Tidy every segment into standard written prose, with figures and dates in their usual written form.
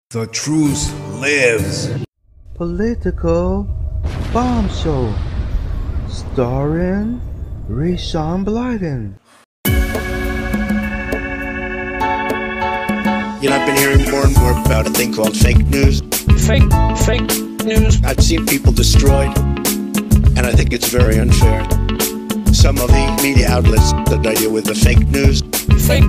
The truth lives. Political Bomb Show, starring Rayshawn Blyden. You know, I've been hearing more and more about a thing called fake news. Fake news. I've seen people destroyed, and I think it's very unfair. Some of the media outlets that I deal with the fake news. Fake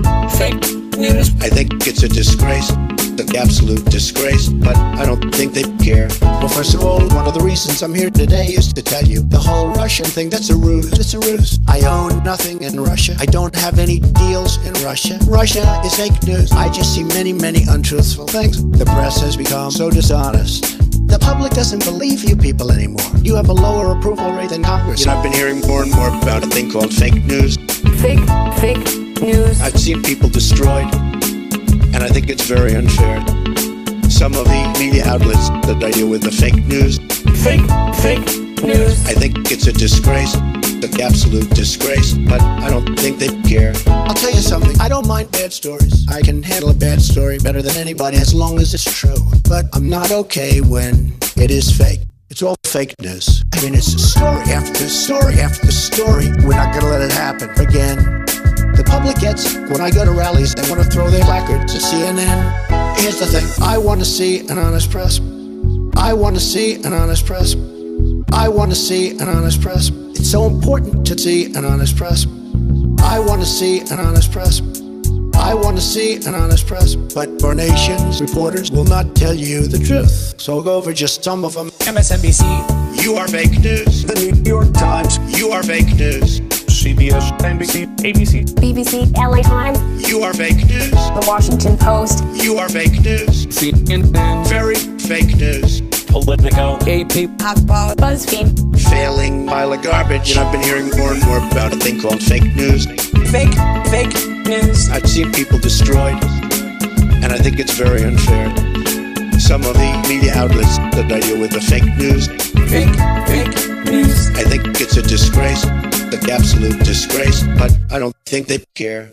news. I think it's a disgrace, an absolute disgrace, but I don't think they care. Well, first of all, one of the reasons I'm here today is to tell you the whole Russian thing, that's a ruse. It's a ruse. I own nothing in Russia. I don't have any deals in Russia. Russia is fake news. I just see many untruthful things. The press has become so dishonest. The public doesn't believe you people anymore. You have a lower approval rate than Congress. You know, I've been hearing more and more about a thing called fake news. Fake news. I've seen people destroyed, and I think it's very unfair. Some of the media outlets that I deal with the fake news. Fake news. I think it's a disgrace, an absolute disgrace, but I don't think they care. I'll tell you something, I don't mind bad stories. I can handle a bad story better than anybody as long as it's true. But I'm not okay when it is fake. It's all fake news. I mean, it's story after story after story. We're not gonna let it happen again. The public gets it. When I go to rallies, they want to throw their placards to CNN. Here's the thing, I want to see an honest press. I want to see an honest press. I want to see an honest press. It's so important to see an honest press. I want to see an honest press. I want to see an honest press. But our nation's reporters will not tell you the truth. So I'll go over just some of them. MSNBC. You are fake news. The New York Times. You are fake news. CBS, NBC, ABC. BBC, LA Times. You are fake news. The Washington Post. You are fake news. CNN. Very fake news. Politico. AP. HuffPo. BuzzFeed. Failing pile of garbage. And I've been hearing more and more about a thing called fake news. Fake news. I've seen people destroyed, and I think it's very unfair. Some of the media outlets that I deal with the fake news. Fake news. I think it's a disgrace, an absolute disgrace, but I don't think they care.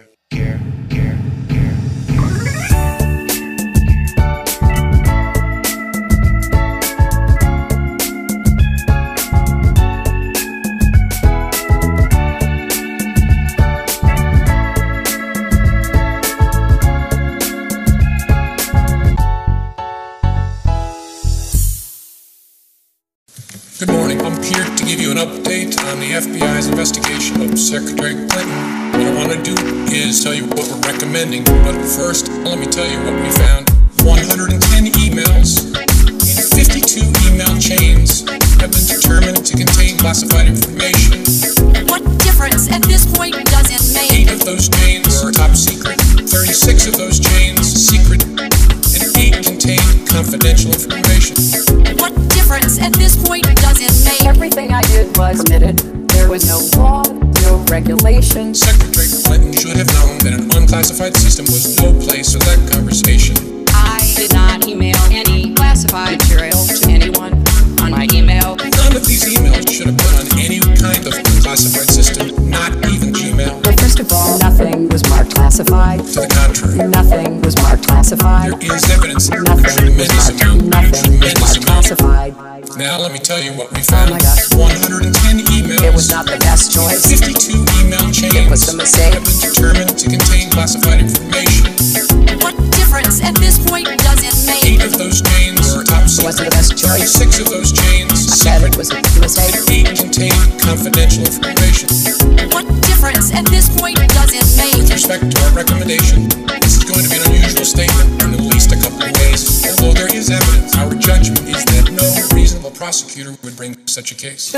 Good morning. I'm here to give you an update on the FBI's investigation of Secretary Clinton. What I want to do is tell you what we're recommending, but first, let me tell you what we found. 110 emails in 52 email chains have been determined to contain classified information. What difference at this point does it make? 8 of those chains are top secret, 36 of those chains secret, and 8 contain confidential information. What difference at this point does it make? Everything I did was permitted. There was no law, no regulation. Secretary Clinton should have known that an unclassified system was no place for that conversation. I did not email any classified material to anyone on my email. None of these emails should have been on any kind of unclassified system, not even Gmail. Well, first of all, nothing was marked classified. To the contrary, Nothing was marked classified. there is evidence, a Nothing was tremendous amount, classified. Now let me tell you what we found. Oh my God. 110 emails. It was not the best choice. 52 email chains It was a mistake. have been determined to contain classified information. What difference at this point does it 8 make? of those chains are top It wasn't secret. the best choice. 36 of those chains I said secret. it was a mistake. And 8 contain confidential information. What difference at this point does it With make? respect to our recommendation, this is going to be an unusual statement in at least a couple of ways. Although there is evidence, our judgment is that no reasonable prosecutor would bring such a case.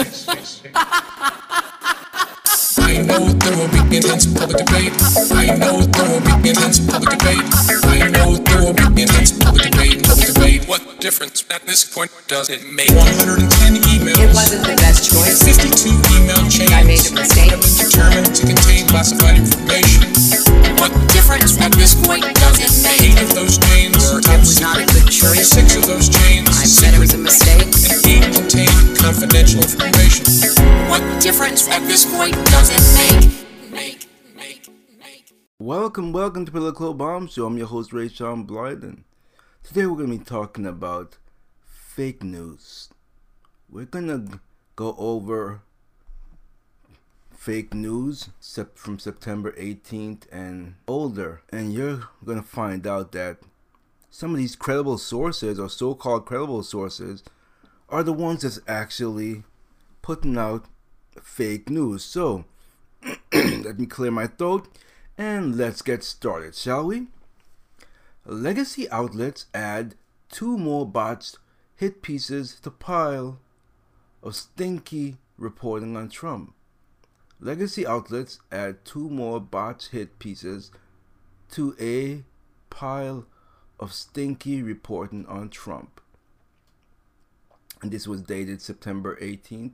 I know there will be intense public debate. I know there will be intense public debate. I know there will be intense public debate. What difference at this point does it make? 110 emails. It wasn't the best choice. 52 email chains I made a mistake. have been determined to contain classified information. What difference at this point does it 8 make? of those chains are top It was not a good choice. 36 of those chains I said it was a mistake. and 8 contain confidential information. What difference at this point does it make? Welcome to Political Bomb Show. I'm your host Rayshawn Blyden. Today we're going to be talking about fake news. We're going to go over fake news from September 18th and older. And you're going to find out that some of these credible sources, or so-called credible sources, are the ones that's actually putting out fake news. So, let me clear my throat and let's get started, shall we? Legacy outlets add 2 more botched hit pieces to pile of stinky reporting on Trump. Legacy outlets add 2 more botched hit pieces to a pile of stinky reporting on Trump. And this was dated September 18th,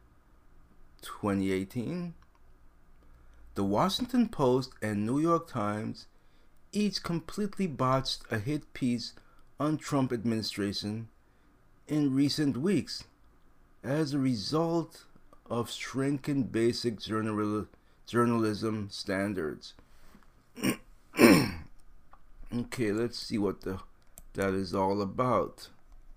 2018. The Washington Post and New York Times each completely botched a hit piece on Trump administration in recent weeks as a result of shrinking basic journalism standards. Okay, let's see what that is all about.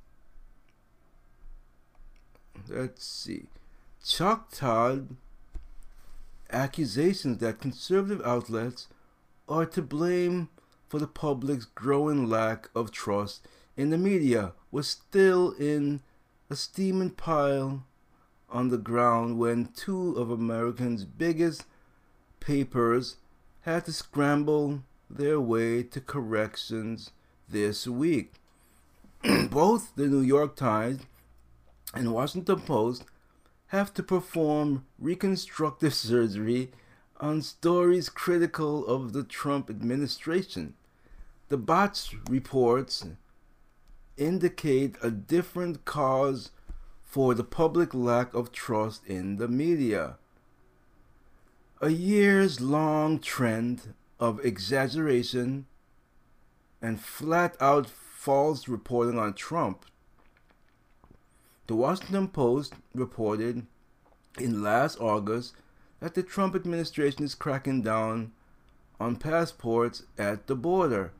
Let's see. Chuck Todd accusations that conservative outlets are to blame for the public's growing lack of trust in the media was still in a steaming pile on the ground when 2 of America's biggest papers had to scramble their way to corrections this week. Both the New York Times and Washington Post have to perform reconstructive surgery on stories critical of the Trump administration. The botched reports indicate a different cause for the public lack of trust in the media. A years-long trend of exaggeration and flat-out false reporting on Trump. The Washington Post reported in last August that the Trump administration is cracking down on passports at the border,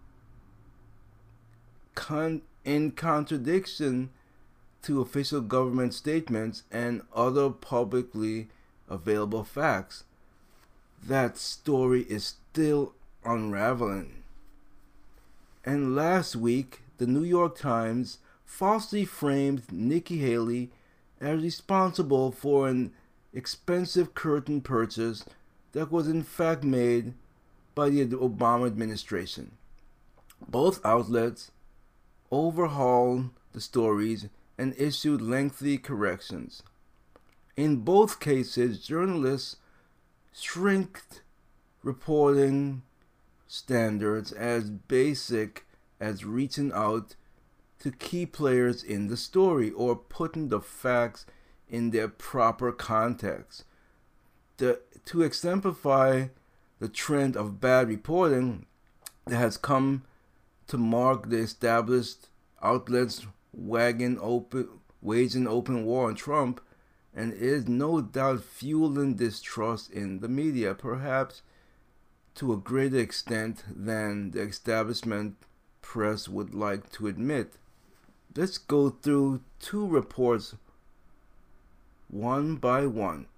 in contradiction to official government statements and other publicly available facts. That story is still unraveling. And last week, the New York Times falsely framed Nikki Haley as responsible for an expensive curtain purchase that was in fact made by the Obama administration. Both outlets overhauled the stories and issued lengthy corrections. In both cases, journalists shrinked reporting standards as basic as reaching out to key players in the story or putting the facts in their proper context. To exemplify the trend of bad reporting that has come to mark the established outlets waging open war on Trump, and is no doubt fueling distrust in the media, perhaps to a greater extent than the establishment press would like to admit. Let's go through 2 reports one by one.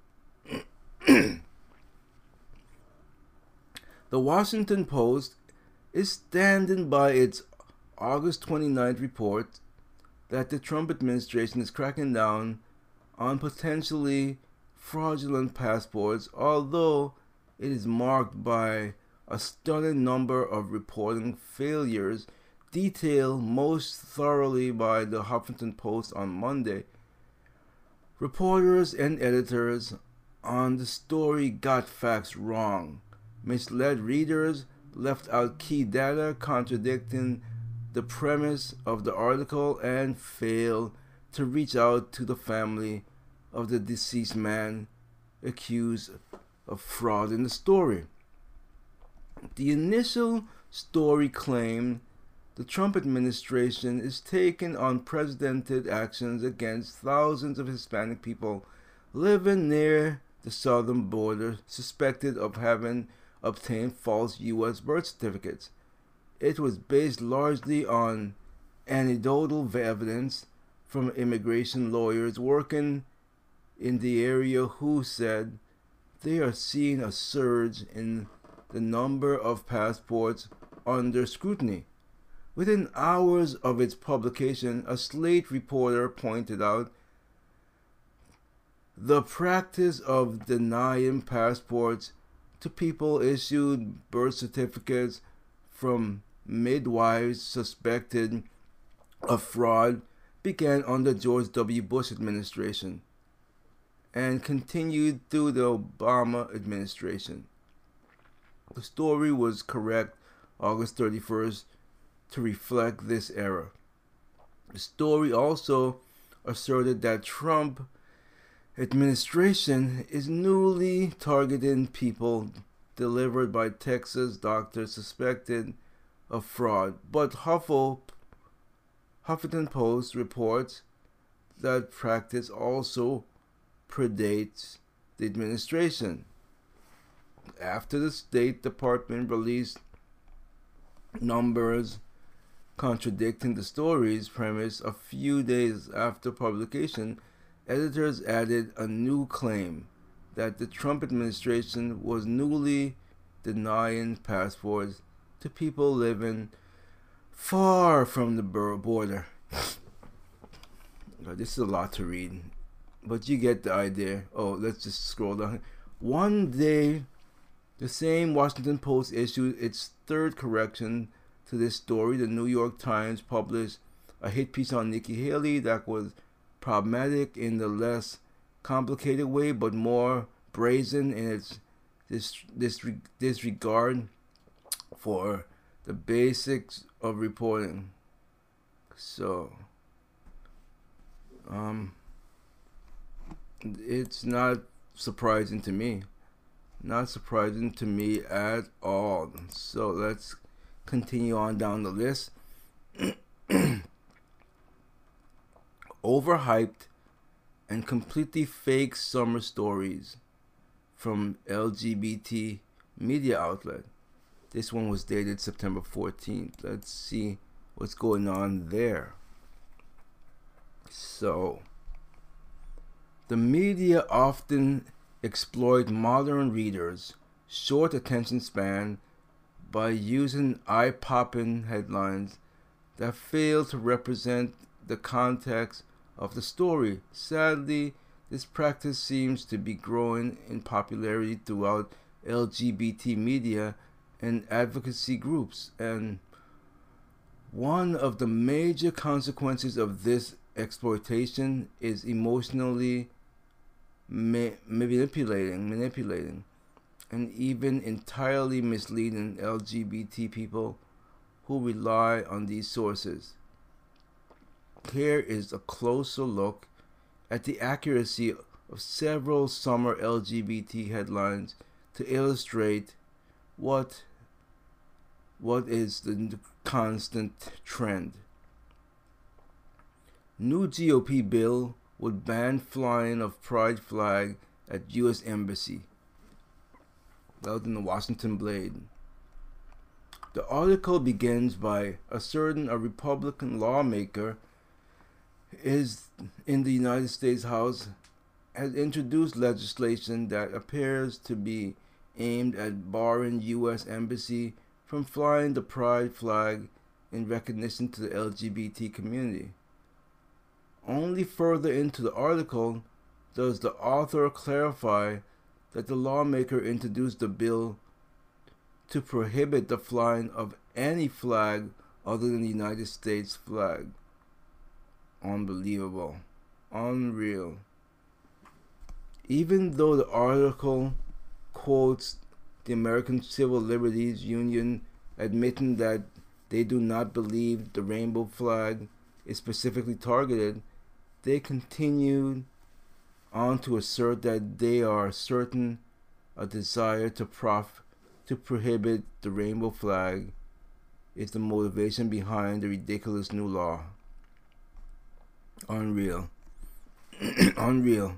The Washington Post is standing by its August 29th report that the Trump administration is cracking down on potentially fraudulent passports, although it is marked by a stunning number of reporting failures, detailed most thoroughly by the Huffington Post on Monday. Reporters and editors on the story got facts wrong, misled readers, left out key data contradicting the premise of the article, and failed to reach out to the family of the deceased man accused of fraud in the story. The initial story claimed the Trump administration is taking unprecedented actions against thousands of Hispanic people living near the southern border suspected of having obtained false U.S. birth certificates. It was based largely on anecdotal evidence from immigration lawyers working in the area who said they are seeing a surge in the number of passports under scrutiny. Within hours of its publication, a Slate reporter pointed out the practice of denying passports to people issued birth certificates from midwives suspected of fraud began under George W. Bush administration and continued through the Obama administration. The story was correct August 31st to reflect this era. The story also asserted that Trump administration is newly targeting people delivered by Texas doctors suspected of fraud, but Huffington Post reports that practice also predates the administration. After the State Department released numbers contradicting the story's premise a few days after publication, editors added a new claim that the Trump administration was newly denying passports to people living far from the border. This is a lot to read, but you get the idea. Oh, let's just scroll down. One day, the same Washington Post issued its third correction to this story. The New York Times published a hit piece on Nikki Haley that was problematic in the less complicated way, but more brazen in its disregard for the basics of reporting. So, it's not surprising to me. Not surprising to me at all. So let's continue on down the list. Overhyped and completely fake summer stories from LGBT media outlet. This one was dated September 14th. Let's see what's going on there. So, the media often exploit modern readers' short attention span by using eye-popping headlines that fail to represent the context of the story. Sadly, this practice seems to be growing in popularity throughout LGBT media and advocacy groups, and one of the major consequences of this exploitation is emotionally manipulating and even entirely misleading LGBT people who rely on these sources. Here is a closer look at the accuracy of several summer LGBT headlines to illustrate what is the constant trend. New GOP bill would ban flying of pride flag at U.S. Embassy. That was in the Washington Blade. The article begins by asserting a Republican lawmaker is in the United States House has introduced legislation that appears to be aimed at barring U.S. Embassy from flying the pride flag in recognition to the LGBT community. Only further into the article does the author clarify that the lawmaker introduced the bill to prohibit the flying of any flag other than the United States flag. Unbelievable. Unreal. Even though the article quotes the American Civil Liberties Union admitting that they do not believe the rainbow flag is specifically targeted, they continued on to assert that they are certain a desire to prohibit the rainbow flag is the motivation behind the ridiculous new law. Unreal. Unreal.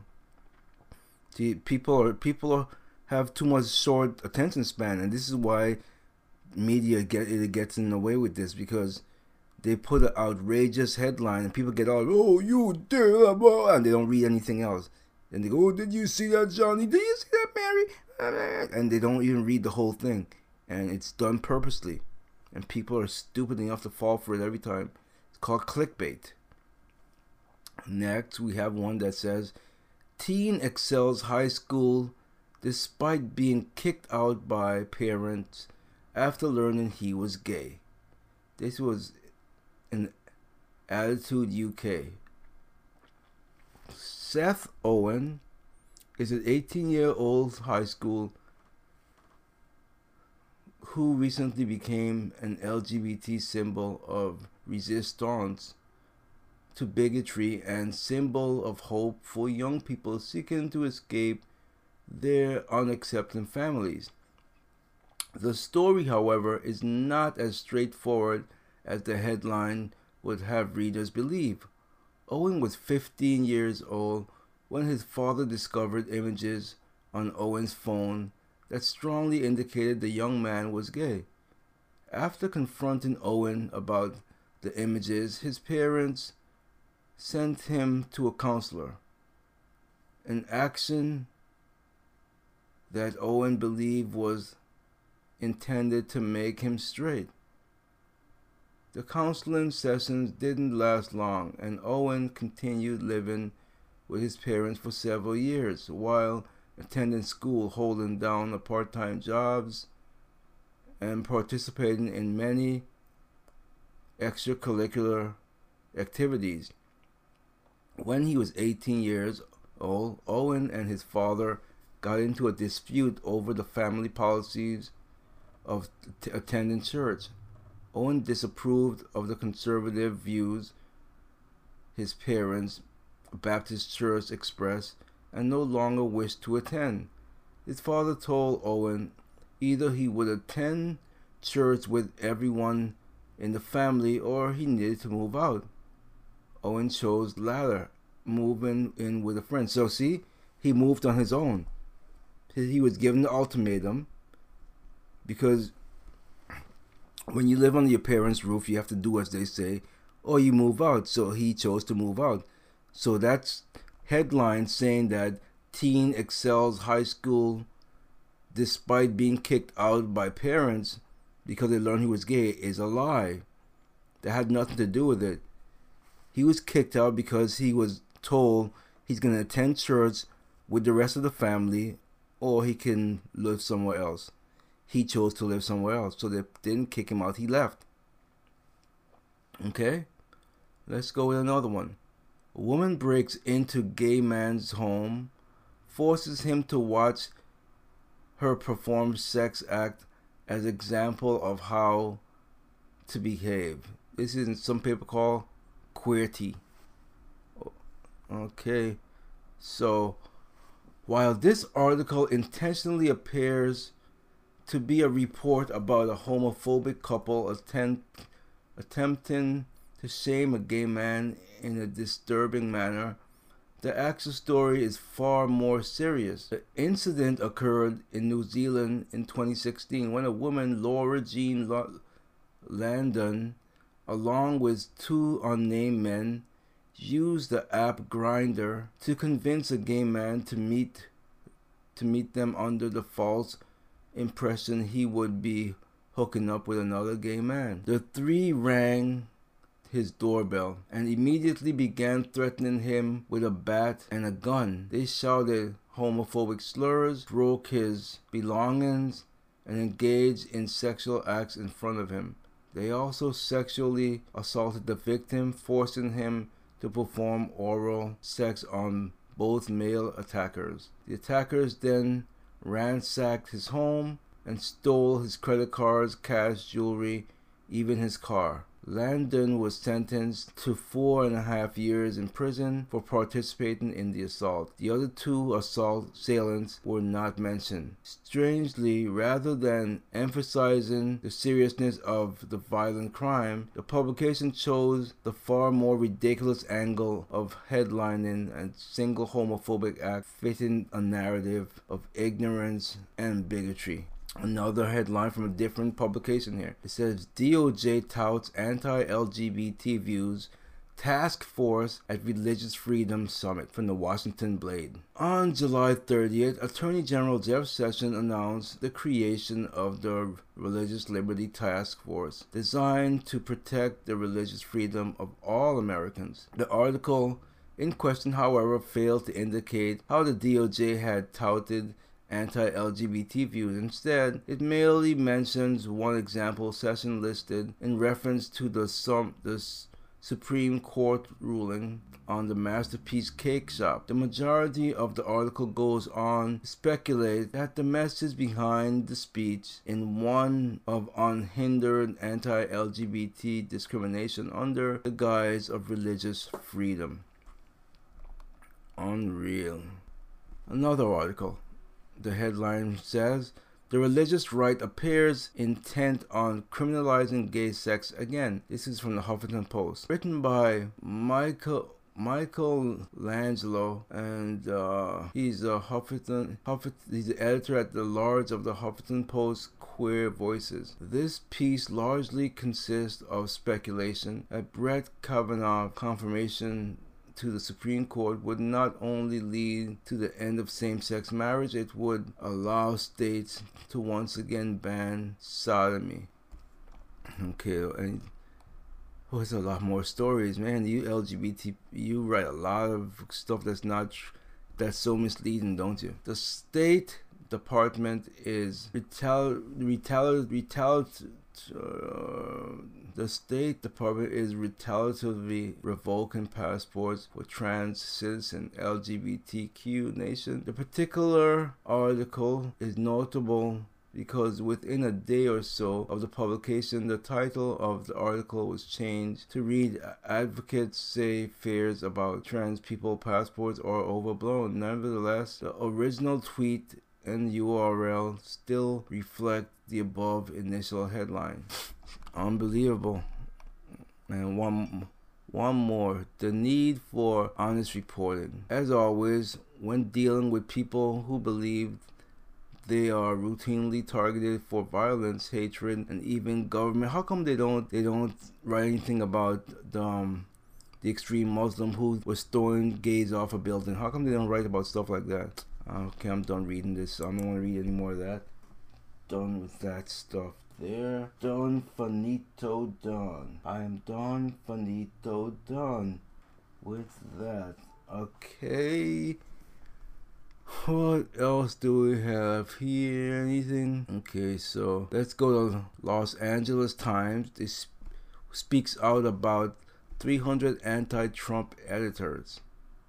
See, people have too much short attention span, and this is why media gets in the way with this, because they put an outrageous headline and people get all, oh, you did, and they don't read anything else. And they go, oh, did you see that, Johnny? Did you see that, Mary? And they don't even read the whole thing. And it's done purposely. And people are stupid enough to fall for it every time. It's called clickbait. Next, we have one that says, teen excels high school despite being kicked out by parents after learning he was gay. This was in Attitude UK. Seth Owen is an 18-year-old high school who recently became an LGBT symbol of resistance to bigotry and symbol of hope for young people seeking to escape their unaccepting families. The story, however, is not as straightforward as the headline would have readers believe. Owen was 15 years old when his father discovered images on Owen's phone that strongly indicated the young man was gay. After confronting Owen about the images, his parents sent him to a counselor, an action that Owen believed was intended to make him straight. The counseling sessions didn't last long, and Owen continued living with his parents for several years while attending school, holding down part-time jobs, and participating in many extracurricular activities. When he was 18 years old, Owen and his father got into a dispute over the family policies of attending church. Owen disapproved of the conservative views his parents' Baptist church expressed and no longer wished to attend. His father told Owen either he would attend church with everyone in the family or he needed to move out. Owen chose the latter, moving in with a friend. So see, he moved on his own. He was given the ultimatum, because when you live under your parents' roof, you have to do as they say, or you move out. So he chose to move out. So that's headline saying that teen excels high school despite being kicked out by parents because they learned he was gay is a lie. That had nothing to do with it. He was kicked out because he was told he's going to attend church with the rest of the family or he can live somewhere else. He chose to live somewhere else, so they didn't kick him out. He left. Okay? Let's go with another one. A woman breaks into gay man's home, forces him to watch her perform sex act as example of how to behave. This is in some paper called Queerty. Okay. So, while this article intentionally appears to be a report about a homophobic couple attempting to shame a gay man in a disturbing manner, the actual story is far more serious. The incident occurred in New Zealand in 2016 when a woman, Laura Jean Landon, along with two unnamed men, used the app Grindr to convince a gay man to meet them under the false impression he would be hooking up with another gay man. The three rang his doorbell and immediately began threatening him with a bat and a gun. They shouted homophobic slurs, broke his belongings, and engaged in sexual acts in front of him. They also sexually assaulted the victim, forcing him to perform oral sex on both male attackers. The attackers then ransacked his home and stole his credit cards, cash, jewelry, even his car. Landon was sentenced to 4.5 years in prison for participating in the assault. The other two assailants were not mentioned. Strangely, rather than emphasizing the seriousness of the violent crime, the publication chose the far more ridiculous angle of headlining a single homophobic act fitting a narrative of ignorance and bigotry. Another headline from a different publication here. It says DOJ touts anti-LGBT views task force at Religious Freedom Summit from the Washington Blade. On July 30th, Attorney General Jeff Sessions announced the creation of the Religious Liberty Task Force, designed to protect the religious freedom of all Americans. The article in question, however, failed to indicate how the DOJ had touted anti-LGBT views. Instead, it merely mentions one example Sessions listed in reference to the Supreme Court ruling on the Masterpiece Cake Shop. The majority of the article goes on to speculate that the message behind the speech in one of unhindered anti-LGBT discrimination under the guise of religious freedom. Unreal. Another article. The headline says, "The religious right appears intent on criminalizing gay sex again." This is from the Huffington Post. Written by Michael Langelo, and he's a he's the editor at the large of the Huffington Post Queer Voices. This piece largely consists of speculation that Brett Kavanaugh's confirmation to the Supreme Court would not only lead to the end of same-sex marriage, it would allow states to once again ban sodomy. Okay, and there's a lot more stories, man. You LGBT, you write a lot of stuff that's so misleading, don't you? The State Department is the State Department is retaliatively revoking passports for trans citizen LGBTQ nation. The particular article is notable because within a day or so of the publication, the title of the article was changed to read "Advocates say fears about trans people passports are overblown." Nevertheless, the original tweet and URL still reflect the above initial headline. Unbelievable. And one more, the need for honest reporting. As always, when dealing with people who believe they are routinely targeted for violence, hatred, and even government, how come they don't write anything about the extreme Muslim who was throwing gays off a building? How come they don't write about stuff like that? Okay, I'm done reading this. I don't want to read any more of that. Done with that stuff there. Done, finito, done. I am done, finito, done with that. Okay. What else do we have here? Anything? Okay, so let's go to Los Angeles Times. This speaks out about 300 anti-Trump editors.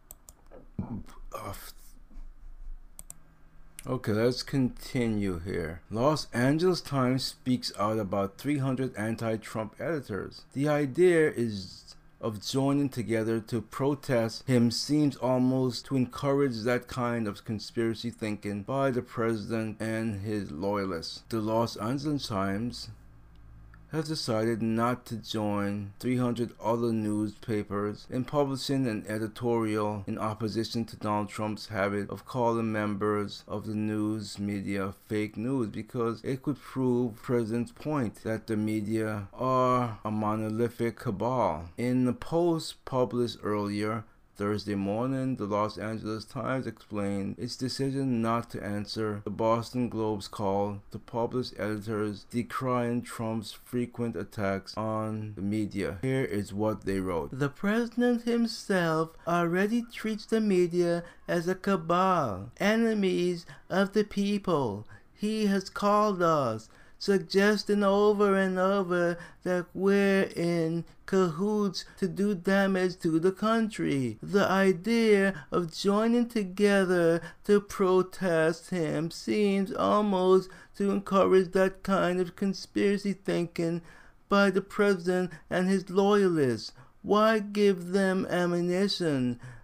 Okay, let's continue here. Los Angeles Times speaks out about 300 anti-Trump editors. The idea of joining together to protest him seems almost to encourage that kind of conspiracy thinking by the president and his loyalists. The Los Angeles Times has decided not to join 300 other newspapers in publishing an editorial in opposition to Donald Trump's habit of calling members of the news media fake news, because it could prove the president's point that the media are a monolithic cabal. In the post published earlier Thursday morning, the Los Angeles Times explained its decision not to answer the Boston Globe's call to publish editors decrying Trump's frequent attacks on the media. Here is what they wrote. "The president himself already treats the media as a cabal, enemies of the people. He has called us, suggesting over and over that we're in cahoots to do damage to the country. The idea of joining together to protest him seems almost to encourage that kind of conspiracy thinking by the president and his loyalists. Why give them ammunition?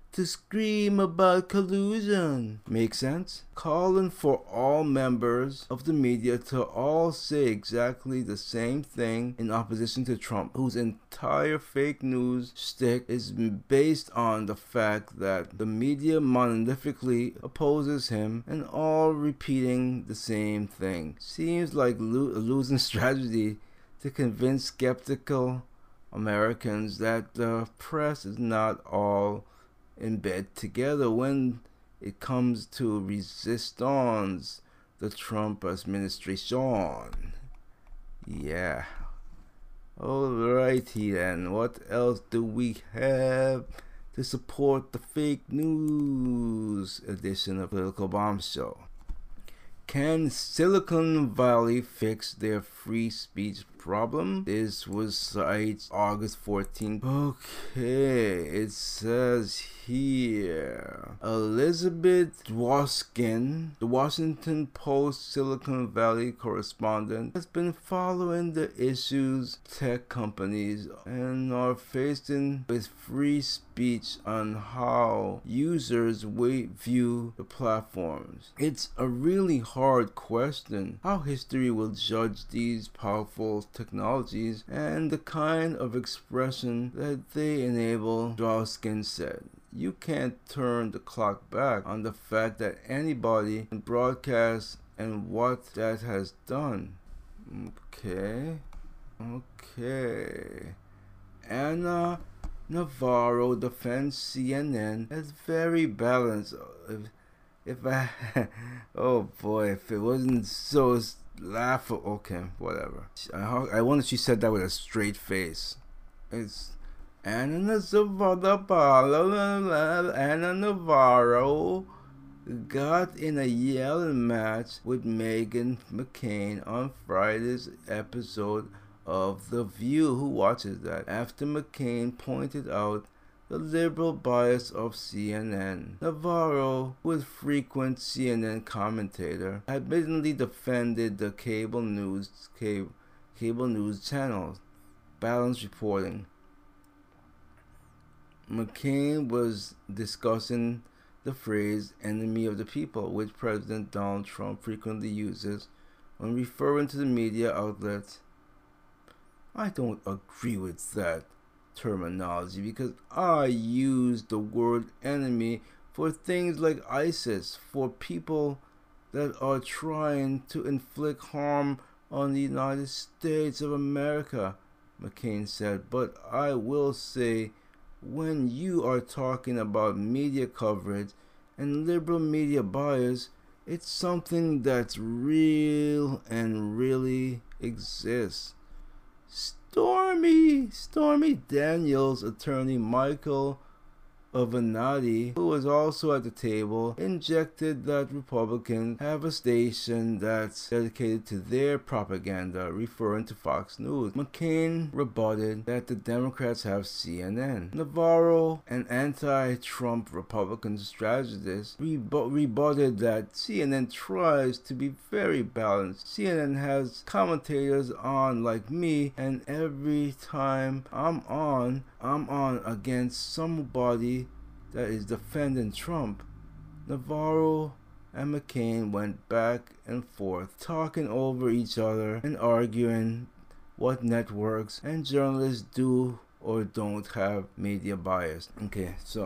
to scream about collusion. Make sense? Calling for all members of the media to all say exactly the same thing in opposition to Trump, whose entire fake news shtick is based on the fact that the media monolithically opposes him and all repeating the same thing. Seems like a losing strategy to convince skeptical Americans that the press is not all in bed together when it comes to resistance the Trump administration. Yeah. Alrighty then, what else do we have to support the fake news edition of Political Bombshell? Can Silicon Valley fix their free speech problem? This was cited August 14th. Okay, it says here, Elizabeth Dworkin, the Washington Post Silicon Valley correspondent, has been following the issues tech companies and are facing with free speech on how users view the platforms. It's a really hard question how history will judge these powerful technologies and the kind of expression that they enable, Dworkin said. You can't turn the clock back on the fact that anybody can broadcast and what that has done. Okay. Ana Navarro defends CNN as very balanced. If I, oh boy, if it wasn't so laughable, okay, whatever. I wonder if she said that with a straight face. It's Ana Navarro got in a yelling match with Meghan McCain on Friday's episode of The View. Who watches that? After McCain pointed out the liberal bias of CNN. Navarro, who is a frequent CNN commentator, admittedly defended the cable news channels, balanced reporting. McCain was discussing the phrase enemy of the people, which President Donald Trump frequently uses when referring to the media outlets. I don't agree with that terminology because I use the word enemy for things like ISIS, for people that are trying to inflict harm on the United States of America, McCain said. But I will say, when you are talking about media coverage and liberal media bias, it's something that's real and really exists. Stormy Daniels' attorney Michael Avenatti, who was also at the table, injected that Republicans have a station that's dedicated to their propaganda, referring to Fox News. McCain rebutted that the Democrats have CNN. Navarro, an anti-Trump Republican strategist, rebutted that CNN tries to be very balanced. CNN has commentators on like me, and every time I'm on against somebody that is defending Trump. Navarro and McCain went back and forth, talking over each other and arguing what networks and journalists do or don't have media bias. Okay, so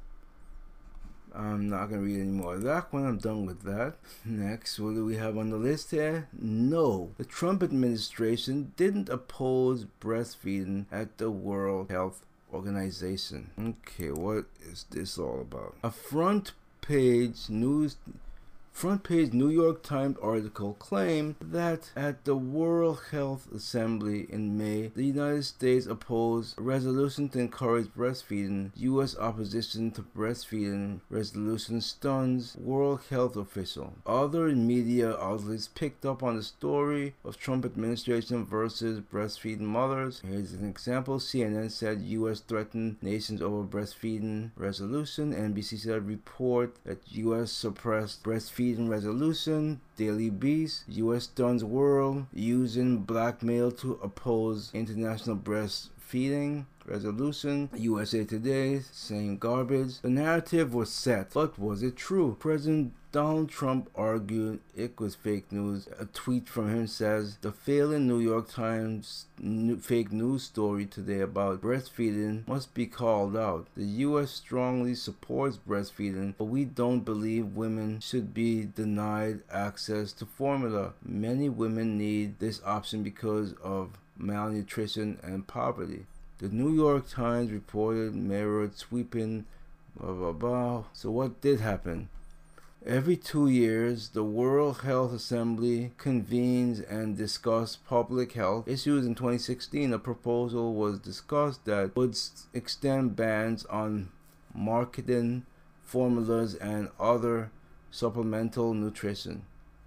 I'm not gonna read any more of that when I'm done with that. Next, what do we have on the list here? No, the Trump administration didn't oppose breastfeeding at the World Health Organization. Okay, what is this all about? A front page New York Times article claimed that at the World Health Assembly in May, the United States opposed a resolution to encourage breastfeeding. U.S. opposition to breastfeeding resolution stuns World Health official. Other media outlets picked up on the story of Trump administration versus breastfeeding mothers. Here's an example. CNN said U.S. threatened nations over breastfeeding resolution. NBC said report that U.S. suppressed breastfeeding resolution. Daily Beast, U.S. stuns world using blackmail to oppose international breastfeeding. resolution. USA Today, same garbage. The narrative was set, but was it true? President Donald Trump argued it was fake news. A tweet from him says, the failing New York Times fake news story today about breastfeeding must be called out. The U.S. strongly supports breastfeeding, but we don't believe women should be denied access to formula. Many women need this option because of malnutrition and poverty. The New York Times reported mirrored sweeping blah blah blah. So what did happen? Every 2 years, the World Health Assembly convenes and discusses public health issues. In 2016, a proposal was discussed that would extend bans on marketing formulas and other supplemental nutrition.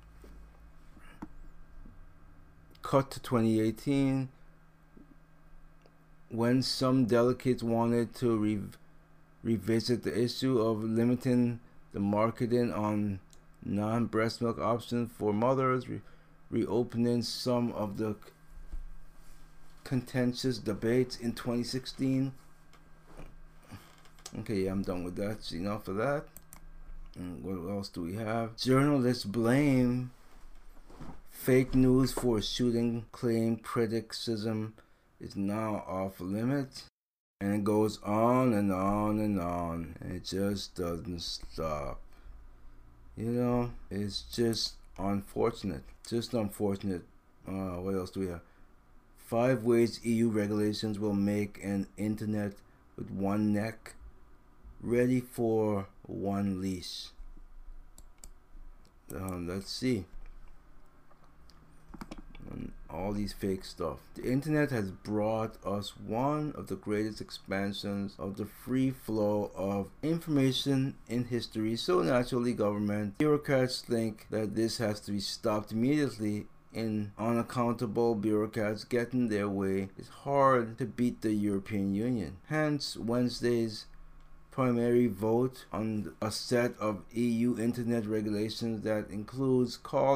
Cut to 2018, when some delegates wanted to revisit the issue of limiting the marketing on non-breast milk options for mothers, reopening some of the contentious debates in 2016. Okay, yeah, I'm done with that. It's enough of that. And what else do we have? Journalists blame fake news for shooting. Claim criticism is now off limits. And it goes on and on and on. And it just doesn't stop. You know, it's just unfortunate. Just unfortunate. What else do we have? 5 ways EU regulations will make an internet with one neck ready for one leash. Let's see. All these fake stuff. The internet has brought us one of the greatest expansions of the free flow of information in history. So naturally, government bureaucrats think that this has to be stopped immediately. In unaccountable bureaucrats getting their way, it's hard to beat the European Union. Hence, Wednesday's primary vote on a set of EU internet regulations that includes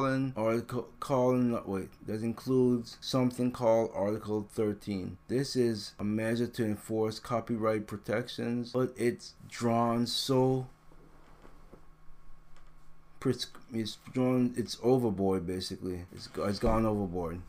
something called Article 13. This is a measure to enforce copyright protections, but it's drawn so it's overboard basically. It's gone overboard.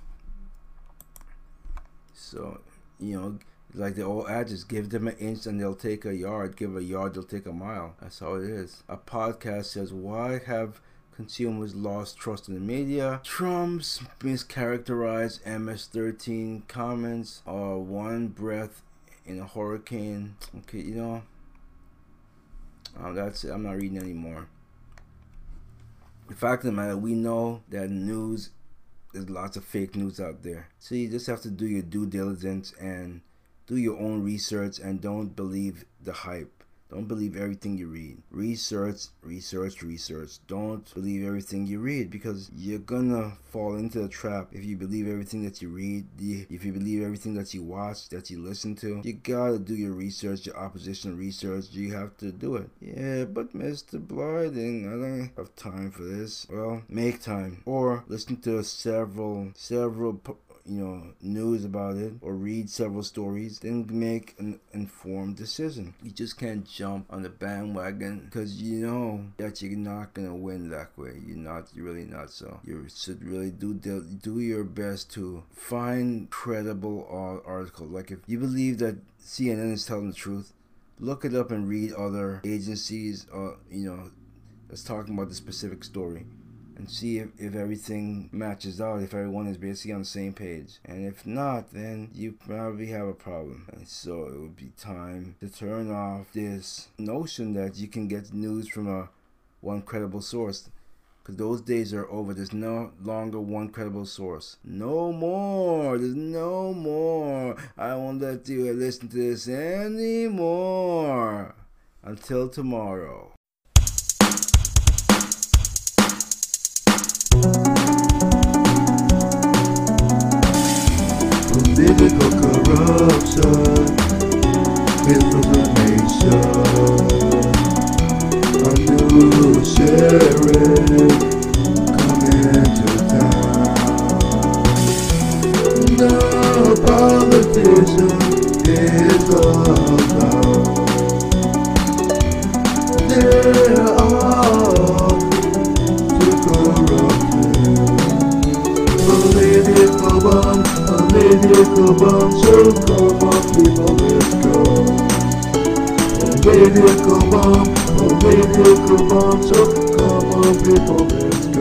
So, you know, like the old adage, give them an inch and they'll take a yard. Give a yard, they'll take a mile. That's how it is. A podcast says, why have consumers lost trust in the media? Trump's mischaracterized MS-13 comments are one breath in a hurricane. Okay, you know, that's it. I'm not reading anymore. The fact of the matter, we know that news, there's lots of fake news out there. So you just have to do your due diligence and do your own research, and don't believe the hype. Don't believe everything you read. Research. Don't believe everything you read, because you're gonna fall into the trap if you believe everything that you read, if you believe everything that you watch, that you listen to. You gotta do your research, your opposition research. You have to do it. Yeah, but Mr. Blyden, I don't have time for this. Well, make time. Or listen to several news about it, or read several stories, then make an informed decision. You just can't jump on the bandwagon because you know that you're not gonna win that way. You're really not. So you should really do your best to find credible articles. Like if you believe that CNN is telling the truth, look it up and read other agencies that's talking about the specific story, and see if everything matches out, if everyone is basically on the same page. And if not, then you probably have a problem. And so it would be time to turn off this notion that you can get news from one credible source, because those days are over. There's no longer one credible source. No more. There's no more. I won't let you listen to this anymore. Until tomorrow. Political corruption, misinformation, a new sheriff coming to town. No politician is bomb, so come on people, let's go. A radical bomb, so come on people, let's go.